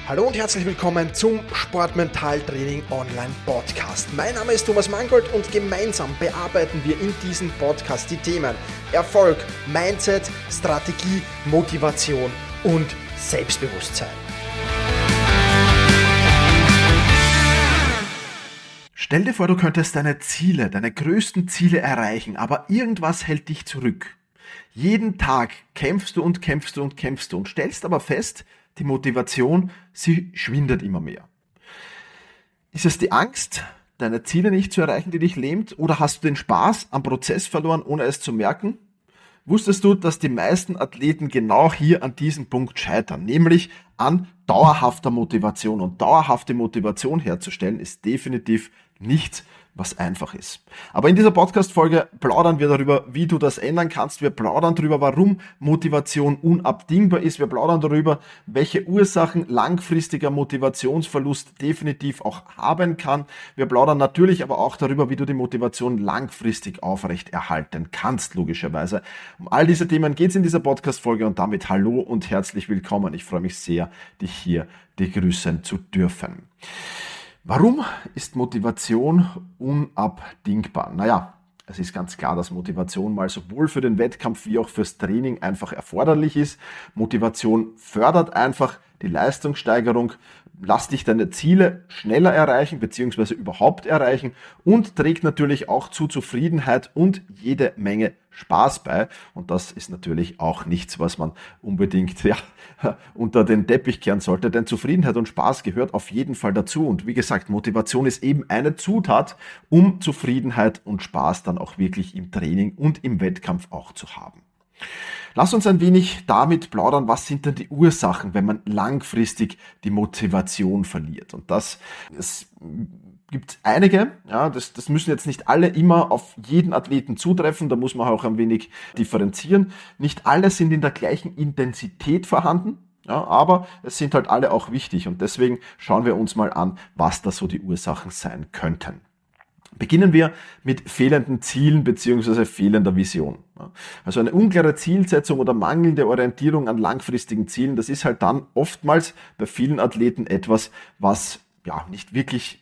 Hallo und herzlich willkommen zum Sportmental-Training Online Podcast. Mein Name ist Thomas Mangold und gemeinsam bearbeiten wir in diesem Podcast die Themen Erfolg, Mindset, Strategie, Motivation und Selbstbewusstsein. Stell dir vor, du könntest deine größten Ziele erreichen, aber irgendwas hält dich zurück. Jeden Tag kämpfst du und stellst aber fest, die Motivation, sie schwindet immer mehr. Ist es die Angst, deine Ziele nicht zu erreichen, die dich lähmt? Oder hast du den Spaß am Prozess verloren, ohne es zu merken? Wusstest du, dass die meisten Athleten genau hier an diesem Punkt scheitern? Nämlich an dauerhafter Motivation. Und dauerhafte Motivation herzustellen, ist definitiv nichts, was einfach ist. Aber in dieser Podcast-Folge plaudern wir darüber, wie du das ändern kannst. Wir plaudern darüber, warum Motivation unabdingbar ist. Wir plaudern darüber, welche Ursachen langfristiger Motivationsverlust definitiv auch haben kann. Wir plaudern natürlich aber auch darüber, wie du die Motivation langfristig aufrechterhalten kannst, logischerweise. Um all diese Themen geht es in dieser Podcast-Folge und damit hallo und herzlich willkommen. Ich freue mich sehr, dich hier begrüßen zu dürfen. Warum ist Motivation unabdingbar? Naja, es ist ganz klar, dass Motivation mal sowohl für den Wettkampf wie auch fürs Training einfach erforderlich ist. Motivation fördert einfach die Leistungssteigerung, lässt dich deine Ziele schneller erreichen bzw. überhaupt erreichen und trägt natürlich auch zu Zufriedenheit und jede Menge Spaß bei. Und das ist natürlich auch nichts, was man unbedingt unter den Teppich kehren sollte, denn Zufriedenheit und Spaß gehört auf jeden Fall dazu. Und wie gesagt, Motivation ist eben eine Zutat, um Zufriedenheit und Spaß dann auch wirklich im Training und im Wettkampf auch zu haben. Lass uns ein wenig damit plaudern, was sind denn die Ursachen, wenn man langfristig die Motivation verliert. Und es gibt einige, das müssen jetzt nicht alle immer auf jeden Athleten zutreffen, da muss man auch ein wenig differenzieren. Nicht alle sind in der gleichen Intensität vorhanden, aber es sind halt alle auch wichtig und deswegen schauen wir uns mal an, was da so die Ursachen sein könnten. Beginnen wir mit fehlenden Zielen bzw. fehlender Vision. Also eine unklare Zielsetzung oder mangelnde Orientierung an langfristigen Zielen, das ist halt dann oftmals bei vielen Athleten etwas, was nicht wirklich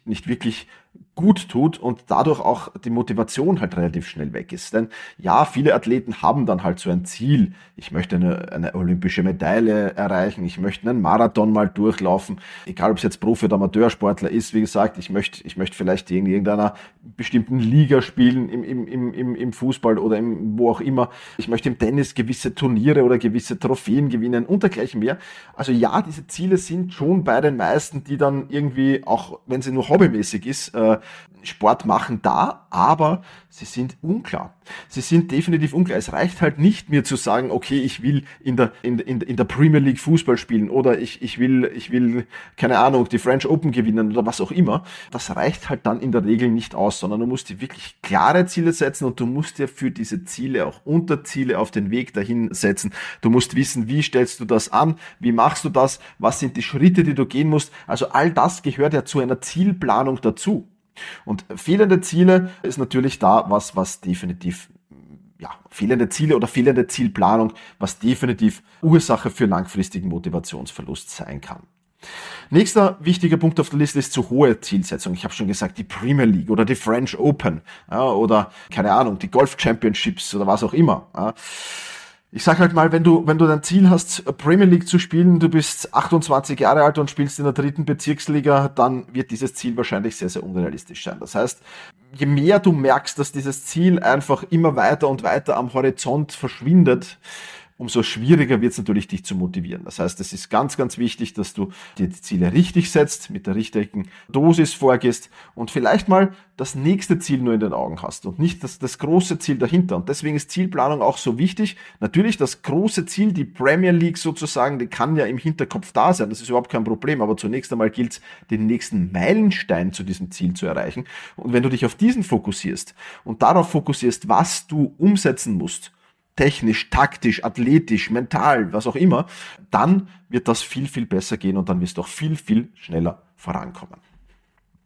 gut tut und dadurch auch die Motivation halt relativ schnell weg ist. Denn viele Athleten haben dann halt so ein Ziel. Ich möchte eine olympische Medaille erreichen, ich möchte einen Marathon mal durchlaufen, egal ob es jetzt Profi- oder Amateursportler ist. Wie gesagt, ich möchte vielleicht in irgendeiner bestimmten Liga spielen, im Fußball oder wo auch immer. Ich möchte im Tennis gewisse Turniere oder gewisse Trophäen gewinnen und dergleichen mehr. Also diese Ziele sind schon bei den meisten, die dann irgendwie, auch wenn sie nur hobbymäßig ist, Sport machen da, aber sie sind unklar. Sie sind definitiv unklar. Es reicht halt nicht, mir zu sagen, okay, ich will in der Premier League Fußball spielen oder ich will, keine Ahnung, die French Open gewinnen oder was auch immer. Das reicht halt dann in der Regel nicht aus, sondern du musst dir wirklich klare Ziele setzen und du musst dir für diese Ziele auch Unterziele auf den Weg dahin setzen. Du musst wissen, wie stellst du das an, wie machst du das, was sind die Schritte, die du gehen musst. Also all das gehört ja zu einer Zielplanung dazu. Und fehlende Ziele ist natürlich da was definitiv, fehlende Ziele oder fehlende Zielplanung, was definitiv Ursache für langfristigen Motivationsverlust sein kann. Nächster wichtiger Punkt auf der Liste ist zu hohe Zielsetzung. Ich habe schon gesagt, die Premier League oder die French Open oder, keine Ahnung, die Golf Championships oder was auch immer. Ich sag halt mal, wenn du dein Ziel hast, Premier League zu spielen, du bist 28 Jahre alt und spielst in der 3. Bezirksliga, dann wird dieses Ziel wahrscheinlich sehr, sehr unrealistisch sein. Das heißt, je mehr du merkst, dass dieses Ziel einfach immer weiter und weiter am Horizont verschwindet, umso schwieriger wird es natürlich, dich zu motivieren. Das heißt, es ist ganz, ganz wichtig, dass du dir die Ziele richtig setzt, mit der richtigen Dosis vorgehst und vielleicht mal das nächste Ziel nur in den Augen hast und nicht das große Ziel dahinter. Und deswegen ist Zielplanung auch so wichtig. Natürlich, das große Ziel, die Premier League sozusagen, die kann ja im Hinterkopf da sein. Das ist überhaupt kein Problem. Aber zunächst einmal gilt es, den nächsten Meilenstein zu diesem Ziel zu erreichen. Und wenn du dich auf diesen fokussierst und darauf fokussierst, was du umsetzen musst, technisch, taktisch, athletisch, mental, was auch immer, dann wird das viel, viel besser gehen und dann wirst du auch viel, viel schneller vorankommen.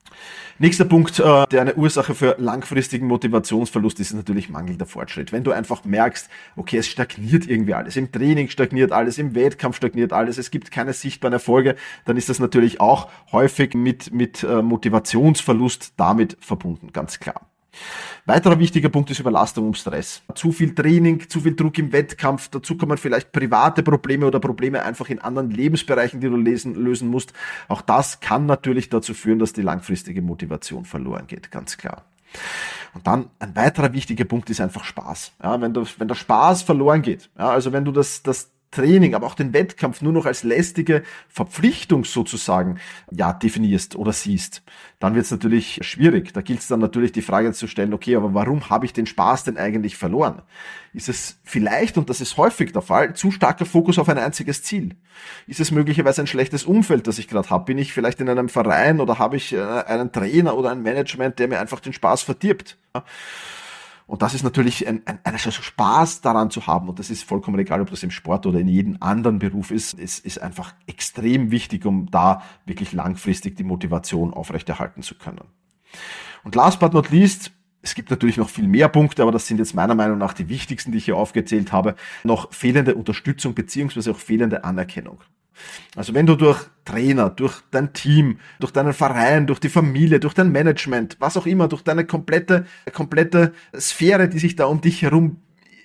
Nächster Punkt, der eine Ursache für langfristigen Motivationsverlust ist natürlich mangelnder Fortschritt. Wenn du einfach merkst, okay, es stagniert irgendwie alles, im Training stagniert alles, im Wettkampf stagniert alles, es gibt keine sichtbaren Erfolge, dann ist das natürlich auch häufig mit Motivationsverlust damit verbunden, ganz klar. Weiterer wichtiger Punkt ist Überlastung und Stress. Zu viel Training, zu viel Druck im Wettkampf, dazu kommen vielleicht private Probleme oder Probleme einfach in anderen Lebensbereichen, die du lösen musst. Auch das kann natürlich dazu führen, dass die langfristige Motivation verloren geht, ganz klar. Und dann ein weiterer wichtiger Punkt ist einfach Spaß. Ja, wenn der Spaß verloren geht, ja, also wenn du das Training, aber auch den Wettkampf nur noch als lästige Verpflichtung sozusagen definierst oder siehst, dann wird es natürlich schwierig. Da gilt es dann natürlich die Frage zu stellen, okay, aber warum habe ich den Spaß denn eigentlich verloren? Ist es vielleicht, und das ist häufig der Fall, zu starker Fokus auf ein einziges Ziel? Ist es möglicherweise ein schlechtes Umfeld, das ich gerade habe? Bin ich vielleicht in einem Verein oder habe ich einen Trainer oder ein Management, der mir einfach den Spaß verdirbt? Und das ist natürlich ein Spaß daran zu haben. Und das ist vollkommen egal, ob das im Sport oder in jedem anderen Beruf ist. Es ist einfach extrem wichtig, um da wirklich langfristig die Motivation aufrechterhalten zu können. Und last but not least, es gibt natürlich noch viel mehr Punkte, aber das sind jetzt meiner Meinung nach die wichtigsten, die ich hier aufgezählt habe, noch fehlende Unterstützung beziehungsweise auch fehlende Anerkennung. Also wenn du durch Trainer, durch dein Team, durch deinen Verein, durch die Familie, durch dein Management, was auch immer, durch deine komplette Sphäre, die sich da um dich herum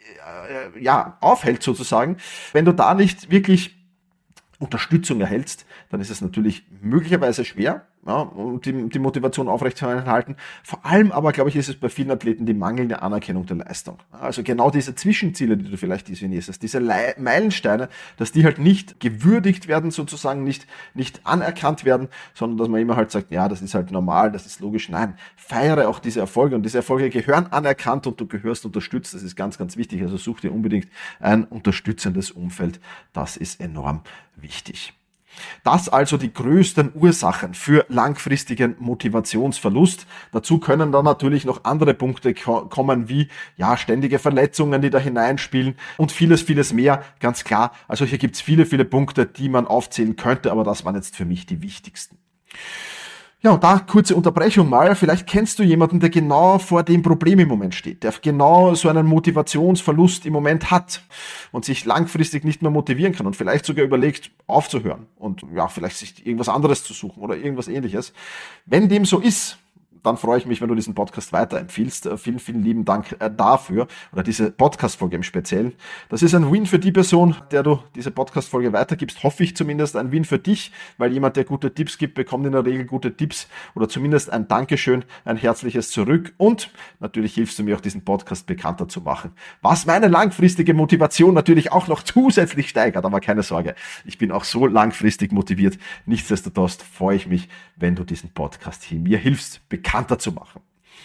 aufhält sozusagen, wenn du da nicht wirklich Unterstützung erhältst, dann ist es natürlich möglicherweise schwer, und die Motivation aufrechtzuerhalten. Vor allem aber, glaube ich, ist es bei vielen Athleten die mangelnde Anerkennung der Leistung. Also genau diese Zwischenziele, die du vielleicht definierst, diese Meilensteine, dass die halt nicht gewürdigt werden sozusagen, nicht anerkannt werden, sondern dass man immer halt sagt, ja, das ist halt normal, das ist logisch. Nein, feiere auch diese Erfolge und diese Erfolge gehören anerkannt und du gehörst unterstützt. Das ist ganz, ganz wichtig. Also such dir unbedingt ein unterstützendes Umfeld. Das ist enorm wichtig. Das also die größten Ursachen für langfristigen Motivationsverlust. Dazu können dann natürlich noch andere Punkte kommen, wie ständige Verletzungen, die da hineinspielen und vieles, vieles mehr, ganz klar. Also hier gibt's viele, viele Punkte, die man aufzählen könnte, aber das waren jetzt für mich die wichtigsten. Ja, und da kurze Unterbrechung mal. Vielleicht kennst du jemanden, der genau vor dem Problem im Moment steht, der genau so einen Motivationsverlust im Moment hat und sich langfristig nicht mehr motivieren kann und vielleicht sogar überlegt, aufzuhören und vielleicht sich irgendwas anderes zu suchen oder irgendwas Ähnliches. Wenn dem so ist, dann freue ich mich, wenn du diesen Podcast weiterempfiehlst. Vielen, vielen lieben Dank dafür oder diese Podcast-Folge im Speziellen. Das ist ein Win für die Person, der du diese Podcast-Folge weitergibst, hoffe ich zumindest. Ein Win für dich, weil jemand, der gute Tipps gibt, bekommt in der Regel gute Tipps oder zumindest ein Dankeschön, ein herzliches zurück und natürlich hilfst du mir auch, diesen Podcast bekannter zu machen, was meine langfristige Motivation natürlich auch noch zusätzlich steigert, aber keine Sorge, ich bin auch so langfristig motiviert. Nichtsdestotrotz freue ich mich, wenn du diesen Podcast hier mir hilfst, bekannter zu machen.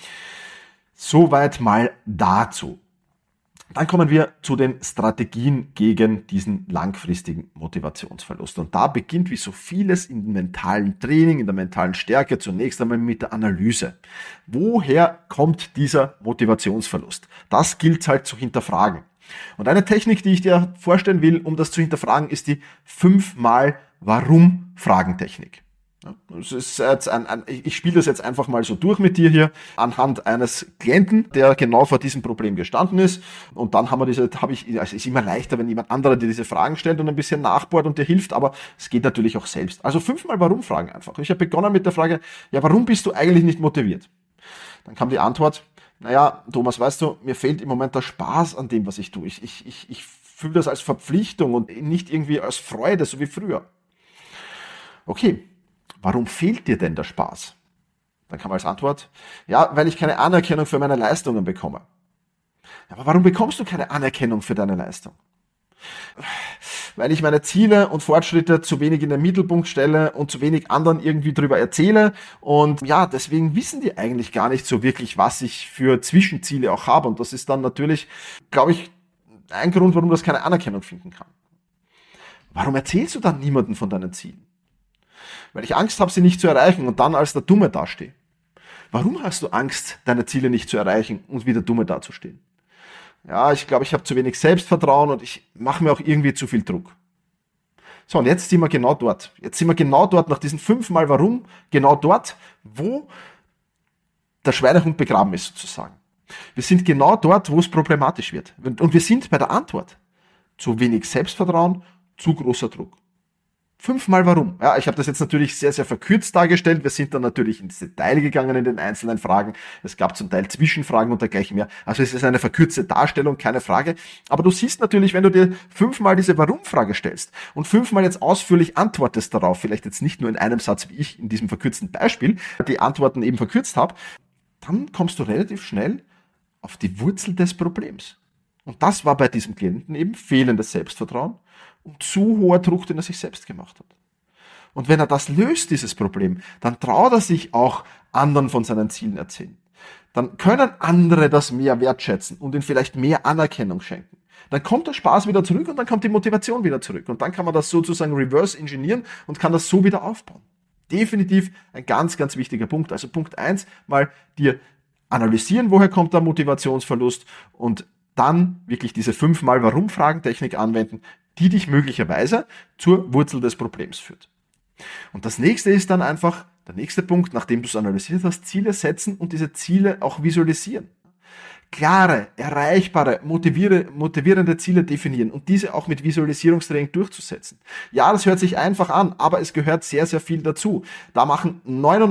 Soweit mal dazu. Dann kommen wir zu den Strategien gegen diesen langfristigen Motivationsverlust. Und da beginnt wie so vieles im mentalen Training, in der mentalen Stärke zunächst einmal mit der Analyse. Woher kommt dieser Motivationsverlust? Das gilt halt zu hinterfragen. Und eine Technik, die ich dir vorstellen will, um das zu hinterfragen, ist die 5-mal Warum-Fragen-Technik. Das ist jetzt ich spiele das jetzt einfach mal so durch mit dir hier anhand eines Klienten, der genau vor diesem Problem gestanden ist. Und dann es ist immer leichter, wenn jemand anderer dir diese Fragen stellt und ein bisschen nachbohrt und dir hilft, aber es geht natürlich auch selbst. Also 5-mal Warum-Fragen einfach. Ich habe begonnen mit der Frage, warum bist du eigentlich nicht motiviert? Dann kam die Antwort, Thomas, weißt du, mir fehlt im Moment der Spaß an dem, was ich tue. Ich fühle das als Verpflichtung und nicht irgendwie als Freude, so wie früher. Okay. Warum fehlt dir denn der Spaß? Dann kam als Antwort, weil ich keine Anerkennung für meine Leistungen bekomme. Aber warum bekommst du keine Anerkennung für deine Leistung? Weil ich meine Ziele und Fortschritte zu wenig in den Mittelpunkt stelle und zu wenig anderen irgendwie drüber erzähle. Und deswegen wissen die eigentlich gar nicht so wirklich, was ich für Zwischenziele auch habe. Und das ist dann natürlich, glaube ich, ein Grund, warum das keine Anerkennung finden kann. Warum erzählst du dann niemandem von deinen Zielen? Weil ich Angst habe, sie nicht zu erreichen und dann als der Dumme dastehe. Warum hast du Angst, deine Ziele nicht zu erreichen und wie der Dumme dazustehen? Ich glaube, ich habe zu wenig Selbstvertrauen und ich mache mir auch irgendwie zu viel Druck. So, und jetzt sind wir genau dort. Jetzt sind wir genau dort, nach diesen 5-mal Warum, genau dort, wo der Schweinehund begraben ist, sozusagen. Wir sind genau dort, wo es problematisch wird. Und wir sind bei der Antwort. Zu wenig Selbstvertrauen, zu großer Druck. 5-mal Warum. Ja, ich habe das jetzt natürlich sehr, sehr verkürzt dargestellt. Wir sind dann natürlich ins Detail gegangen in den einzelnen Fragen. Es gab zum Teil Zwischenfragen und dergleichen mehr. Also es ist eine verkürzte Darstellung, keine Frage. Aber du siehst natürlich, wenn du dir 5-mal diese Warum-Frage stellst und 5-mal jetzt ausführlich antwortest darauf, vielleicht jetzt nicht nur in einem Satz, wie ich in diesem verkürzten Beispiel die Antworten eben verkürzt habe, dann kommst du relativ schnell auf die Wurzel des Problems. Und das war bei diesem Klienten eben fehlendes Selbstvertrauen und zu hoher Druck, den er sich selbst gemacht hat. Und wenn er das löst, dieses Problem, dann traut er sich auch anderen von seinen Zielen erzählen. Dann können andere das mehr wertschätzen und ihm vielleicht mehr Anerkennung schenken. Dann kommt der Spaß wieder zurück und dann kommt die Motivation wieder zurück. Und dann kann man das sozusagen reverse engineeren und kann das so wieder aufbauen. Definitiv ein ganz, ganz wichtiger Punkt. Also Punkt 1, mal dir analysieren, woher kommt der Motivationsverlust und dann wirklich diese 5-mal Warum-Fragentechnik anwenden, die dich möglicherweise zur Wurzel des Problems führt. Und das nächste ist dann einfach, der nächste Punkt, nachdem du es analysiert hast, Ziele setzen und diese Ziele auch visualisieren. Klare, erreichbare, motivierende Ziele definieren und diese auch mit Visualisierungstraining durchzusetzen. Ja, das hört sich einfach an, aber es gehört sehr, sehr viel dazu. Da machen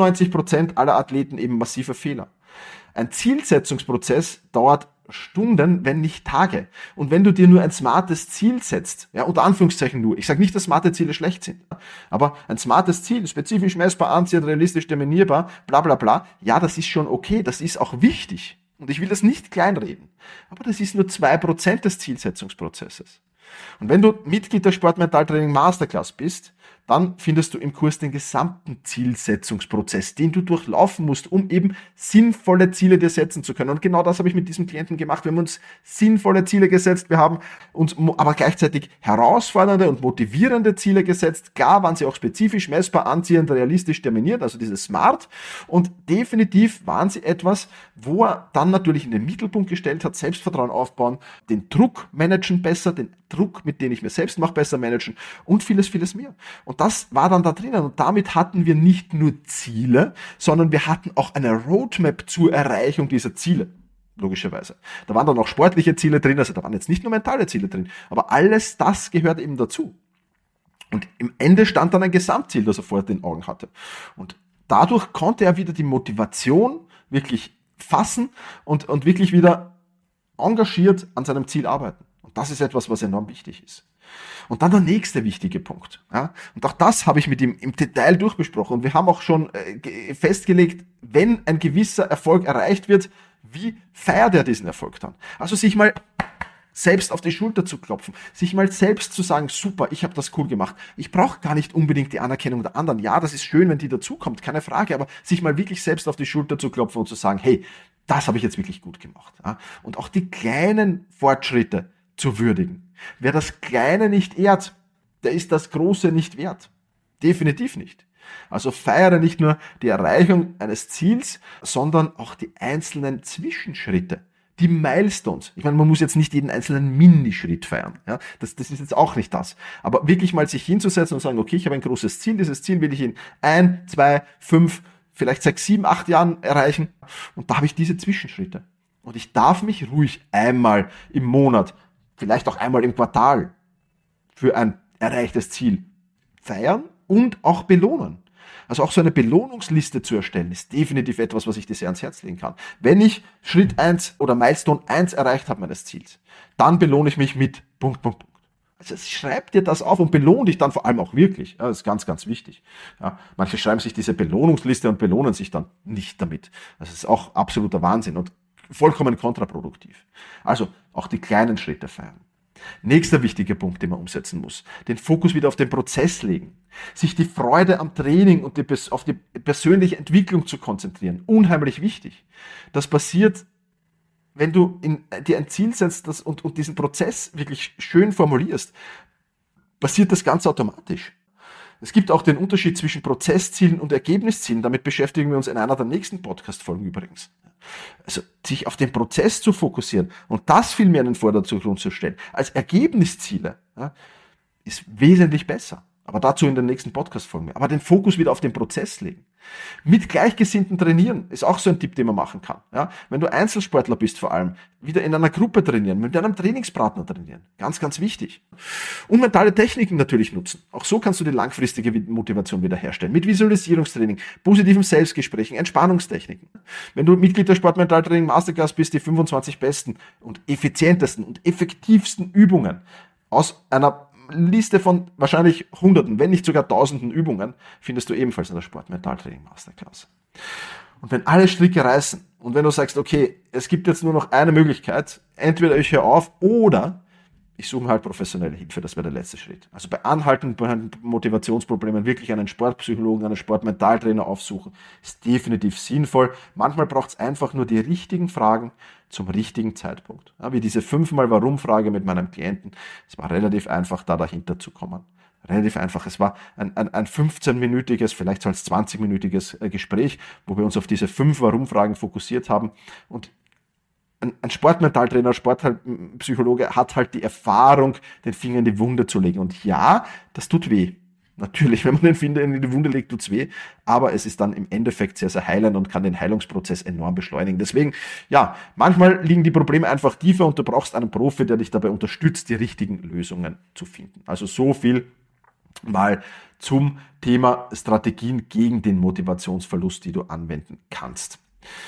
99% aller Athleten eben massive Fehler. Ein Zielsetzungsprozess dauert Stunden, wenn nicht Tage. Und wenn du dir nur ein smartes Ziel setzt, ja, unter Anführungszeichen nur, ich sage nicht, dass smarte Ziele schlecht sind, aber ein smartes Ziel, spezifisch messbar, anziehend, realistisch, terminierbar, bla bla bla, ja, das ist schon okay, das ist auch wichtig. Und ich will das nicht kleinreden, aber das ist nur 2% des Zielsetzungsprozesses. Und wenn du Mitglied der Sportmentaltraining Masterclass bist, dann findest du im Kurs den gesamten Zielsetzungsprozess, den du durchlaufen musst, um eben sinnvolle Ziele dir setzen zu können. Und genau das habe ich mit diesem Klienten gemacht. Wir haben uns sinnvolle Ziele gesetzt, wir haben uns aber gleichzeitig herausfordernde und motivierende Ziele gesetzt. Klar waren sie auch spezifisch, messbar, anziehend, realistisch, terminiert, also dieses Smart. Und definitiv waren sie etwas, wo er dann natürlich in den Mittelpunkt gestellt hat, Selbstvertrauen aufbauen, den Druck managen besser, den Druck, mit dem ich mir selbst mache, besser managen und vieles, vieles mehr. Und das war dann da drinnen. Und damit hatten wir nicht nur Ziele, sondern wir hatten auch eine Roadmap zur Erreichung dieser Ziele. Logischerweise. Da waren dann auch sportliche Ziele drin, also da waren jetzt nicht nur mentale Ziele drin, aber alles das gehört eben dazu. Und im Ende stand dann ein Gesamtziel, das er vor den Augen hatte. Und dadurch konnte er wieder die Motivation wirklich fassen und wirklich wieder engagiert an seinem Ziel arbeiten. Und das ist etwas, was enorm wichtig ist. Und dann der nächste wichtige Punkt. Ja, und auch das habe ich mit ihm im Detail durchbesprochen. Und wir haben auch schon festgelegt, wenn ein gewisser Erfolg erreicht wird, wie feiert er diesen Erfolg dann? Also sich mal selbst auf die Schulter zu klopfen, sich mal selbst zu sagen, super, ich habe das cool gemacht. Ich brauche gar nicht unbedingt die Anerkennung der anderen. Ja, das ist schön, wenn die dazukommt, keine Frage, aber sich mal wirklich selbst auf die Schulter zu klopfen und zu sagen, hey, das habe ich jetzt wirklich gut gemacht. Ja, und auch die kleinen Fortschritte zu würdigen. Wer das Kleine nicht ehrt, der ist das Große nicht wert. Definitiv nicht. Also feiere nicht nur die Erreichung eines Ziels, sondern auch die einzelnen Zwischenschritte, die Milestones. Ich meine, man muss jetzt nicht jeden einzelnen Minischritt feiern. Ja? Das ist jetzt auch nicht das. Aber wirklich mal sich hinzusetzen und sagen, okay, ich habe ein großes Ziel, dieses Ziel will ich in 1, 2, 5, vielleicht 6, 7, 8 Jahren erreichen. Und da habe ich diese Zwischenschritte. Und ich darf mich ruhig einmal im Monat, vielleicht auch einmal im Quartal für ein erreichtes Ziel feiern und auch belohnen. Also auch so eine Belohnungsliste zu erstellen, ist definitiv etwas, was ich dir sehr ans Herz legen kann. Wenn ich Schritt 1 oder Milestone 1 erreicht habe meines Ziels, dann belohne ich mich mit Punkt. Also schreib dir das auf und belohne dich dann vor allem auch wirklich. Ja, das ist ganz, ganz wichtig. Ja, manche schreiben sich diese Belohnungsliste und belohnen sich dann nicht damit. Das ist auch absoluter Wahnsinn und vollkommen kontraproduktiv. Also auch die kleinen Schritte feiern. Nächster wichtiger Punkt, den man umsetzen muss. Den Fokus wieder auf den Prozess legen. Sich die Freude am Training und auf die persönliche Entwicklung zu konzentrieren. Unheimlich wichtig. Das passiert, wenn du dir ein Ziel setzt und diesen Prozess wirklich schön formulierst, passiert das ganz automatisch. Es gibt auch den Unterschied zwischen Prozesszielen und Ergebniszielen. Damit beschäftigen wir uns in einer der nächsten Podcast-Folgen übrigens. Also sich auf den Prozess zu fokussieren und das viel mehr in den Vordergrund zu stellen als Ergebnisziele, ja, ist wesentlich besser. Aber dazu in den nächsten Podcast-Folgen. Aber den Fokus wieder auf den Prozess legen. Mit Gleichgesinnten trainieren ist auch so ein Tipp, den man machen kann. Ja, wenn du Einzelsportler bist vor allem, wieder in einer Gruppe trainieren, mit deinem Trainingspartner trainieren. Ganz, ganz wichtig. Und mentale Techniken natürlich nutzen. Auch so kannst du die langfristige Motivation wiederherstellen. Mit Visualisierungstraining, positiven Selbstgesprächen, Entspannungstechniken. Wenn du Mitglied der Sportmentaltraining Masterclass bist, die 25 besten und effizientesten und effektivsten Übungen aus einer Liste von wahrscheinlich Hunderten, wenn nicht sogar Tausenden Übungen, findest du ebenfalls in der Sportmentaltraining Masterclass. Und wenn alle Stricke reißen und wenn du sagst, okay, es gibt jetzt nur noch eine Möglichkeit, entweder ich höre auf oder ich suche halt professionelle Hilfe, das wäre der letzte Schritt. Also bei anhaltenden Motivationsproblemen wirklich einen Sportpsychologen, einen Sportmentaltrainer aufsuchen, ist definitiv sinnvoll. Manchmal braucht es einfach nur die richtigen Fragen zum richtigen Zeitpunkt. Ja, wie diese 5-mal-Warum-Frage mit meinem Klienten. Es war relativ einfach, da dahinter zu kommen. Relativ einfach. Es war ein 15-minütiges, vielleicht so als 20-minütiges Gespräch, wo wir uns auf diese 5 Warum-Fragen fokussiert haben. Und ein Sportmentaltrainer, Sportpsychologe hat halt die Erfahrung, den Finger in die Wunde zu legen. Und ja, das tut weh. Natürlich, wenn man den Finger in die Wunde legt, tut's weh. Aber es ist dann im Endeffekt sehr, sehr heilend und kann den Heilungsprozess enorm beschleunigen. Deswegen, ja, manchmal liegen die Probleme einfach tiefer und du brauchst einen Profi, der dich dabei unterstützt, die richtigen Lösungen zu finden. Also so viel mal zum Thema Strategien gegen den Motivationsverlust, die du anwenden kannst.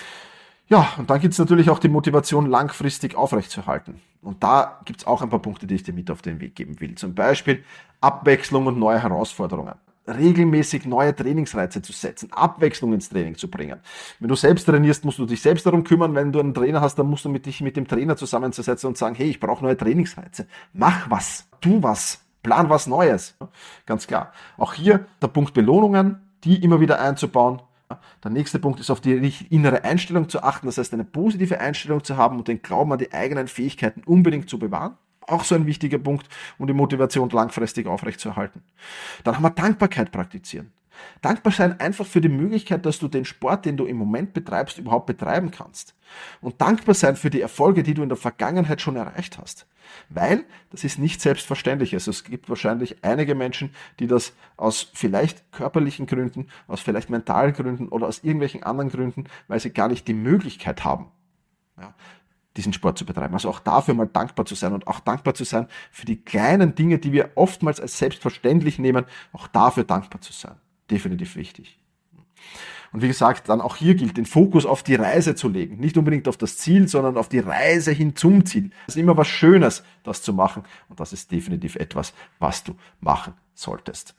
Ja, und dann gibt's natürlich auch die Motivation, langfristig aufrechtzuerhalten. Und da gibt's auch ein paar Punkte, die ich dir mit auf den Weg geben will. Zum Beispiel Abwechslung und neue Herausforderungen. Regelmäßig neue Trainingsreize zu setzen, Abwechslung ins Training zu bringen. Wenn du selbst trainierst, musst du dich selbst darum kümmern. Wenn du einen Trainer hast, dann musst du dich mit dem Trainer zusammenzusetzen und sagen, hey, ich brauche neue Trainingsreize. Mach was, tu was, plan was Neues. Ganz klar. Auch hier der Punkt Belohnungen, die immer wieder einzubauen. Der nächste Punkt ist, auf die innere Einstellung zu achten, das heißt, eine positive Einstellung zu haben und den Glauben an die eigenen Fähigkeiten unbedingt zu bewahren. Auch so ein wichtiger Punkt, um die Motivation langfristig aufrechtzuerhalten. Dann haben wir Dankbarkeit praktizieren. Dankbar sein einfach für die Möglichkeit, dass du den Sport, den du im Moment betreibst, überhaupt betreiben kannst. Und dankbar sein für die Erfolge, die du in der Vergangenheit schon erreicht hast. Weil das ist nicht selbstverständlich. Also es gibt wahrscheinlich einige Menschen, die das aus vielleicht körperlichen Gründen, aus vielleicht mentalen Gründen oder aus irgendwelchen anderen Gründen, weil sie gar nicht die Möglichkeit haben, ja, diesen Sport zu betreiben. Also auch dafür mal dankbar zu sein und auch dankbar zu sein für die kleinen Dinge, die wir oftmals als selbstverständlich nehmen, auch dafür dankbar zu sein. Definitiv wichtig. Und wie gesagt, dann auch hier gilt, den Fokus auf die Reise zu legen. Nicht unbedingt auf das Ziel, sondern auf die Reise hin zum Ziel. Es ist immer was Schönes, das zu machen. Und das ist definitiv etwas, was du machen solltest.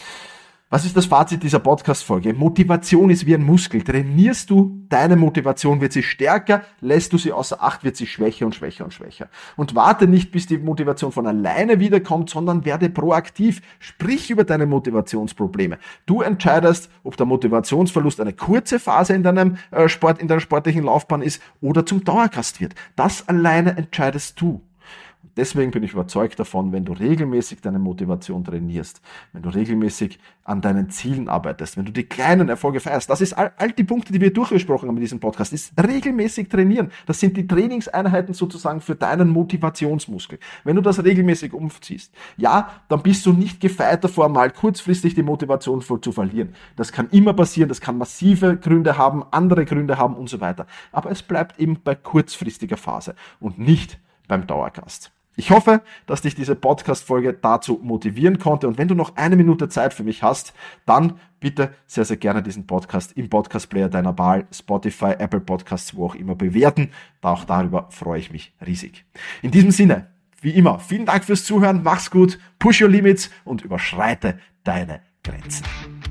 Was ist das Fazit dieser Podcast-Folge? Motivation ist wie ein Muskel. Trainierst du deine Motivation, wird sie stärker, lässt du sie außer Acht, wird sie schwächer und schwächer und schwächer. Und warte nicht, bis die Motivation von alleine wiederkommt, sondern werde proaktiv. Sprich über deine Motivationsprobleme. Du entscheidest, ob der Motivationsverlust eine kurze Phase in deiner sportlichen Laufbahn ist oder zum Dauergast wird. Das alleine entscheidest du. Deswegen bin ich überzeugt davon, wenn du regelmäßig deine Motivation trainierst, wenn du regelmäßig an deinen Zielen arbeitest, wenn du die kleinen Erfolge feierst, das ist all die Punkte, die wir durchgesprochen haben in diesem Podcast, ist regelmäßig trainieren. Das sind die Trainingseinheiten sozusagen für deinen Motivationsmuskel. Wenn du das regelmäßig umziehst, ja, dann bist du nicht gefeit davor, mal kurzfristig die Motivation zu verlieren. Das kann immer passieren, das kann massive Gründe haben, andere Gründe haben und so weiter. Aber es bleibt eben bei kurzfristiger Phase und nicht beim Dauergast. Ich hoffe, dass dich diese Podcast-Folge dazu motivieren konnte. Und wenn du noch 1 Minute Zeit für mich hast, dann bitte sehr, sehr gerne diesen Podcast im Podcast-Player deiner Wahl, Spotify, Apple Podcasts, wo auch immer bewerten. Auch darüber freue ich mich riesig. In diesem Sinne, wie immer, vielen Dank fürs Zuhören. Mach's gut, push your limits und überschreite deine Grenzen.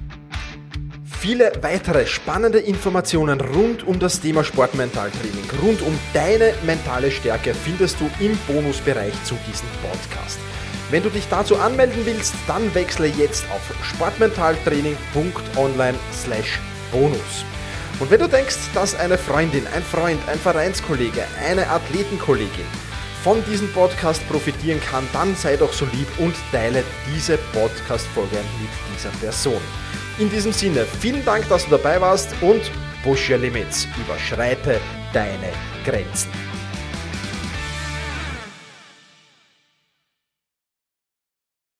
Viele weitere spannende Informationen rund um das Thema Sportmentaltraining, rund um deine mentale Stärke findest du im Bonusbereich zu diesem Podcast. Wenn du dich dazu anmelden willst, dann wechsle jetzt auf sportmentaltraining.online/bonus. Und wenn du denkst, dass eine Freundin, ein Freund, ein Vereinskollege, eine Athletenkollegin von diesem Podcast profitieren kann, dann sei doch so lieb und teile diese Podcast-Folge mit dieser Person. In diesem Sinne, vielen Dank, dass du dabei warst und push your limits, überschreite deine Grenzen.